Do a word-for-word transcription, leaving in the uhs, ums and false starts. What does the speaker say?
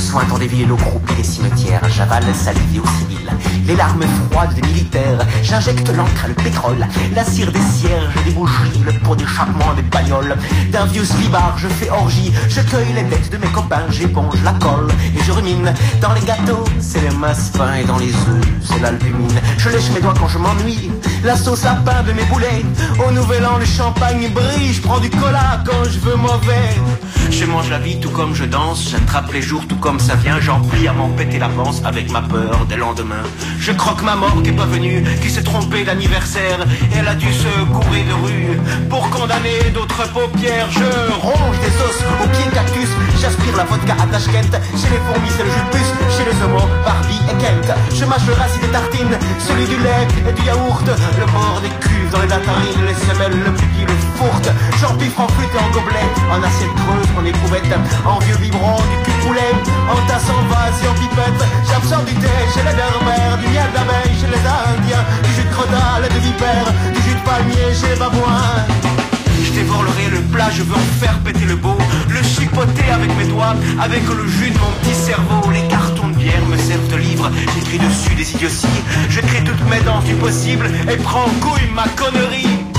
sointant des villes, l'eau croupie des cimetières. J'avale salive aux civils, les larmes froides des militaires. J'injecte l'encre, le pétrole, la cire des cierges, des bougies, le pot d'échappement des bagnoles. D'un vieux slibard, je fais orgie, je cueille les dettes de mes copains, j'éponge la colle et je rumine. Dans les gâteaux, c'est les massepains et dans les œufs, c'est l'albumine. Je lèche mes doigts quand je m'ennuie, la sauce à pain de mes boulets. Au nouvel an, le champagne brille, je prends du cola quand je veux mauvais. Je mange la vie tout comme je danse, j'attrape les jours tout comme ça vient. J'en prie à m'en péter l'avance avec ma peur des lendemains. Je croque ma mort qui est pas venue, qui s'est trompée d'anniversaire. Et elle a dû se courir de rue pour condamner d'autres paupières. Je ronge des os au pied de cactus, j'aspire la vodka à Tashkent. Chez les fourmis c'est le jus de puce, chez les homos Barbie et Kent. Je mâche le racine des tartines, celui du lait et du yaourt. Le bord des cuves dans les datarines, les semelles, le pipi, le fourte. J'empifre en flûte et en gobelet, en assiette creuse, en éprouvette, en vieux biberon, du cul de poulet, en tasse, en vase et en pipette. J'absorbe du thé chez les berbères, du miel d'abeille chez les indiens, du jus de crotale et de vipère, du jus de palmier chez les babouins. Je dévorerai le plat, je veux en faire péter le beau, le chipoter avec mes doigts, avec le jus de mon petit cerveau. Les cartons de bière me servent de livre, j'écris dessus des idioties, je crée toutes mes danses du possible et prends en couille ma connerie.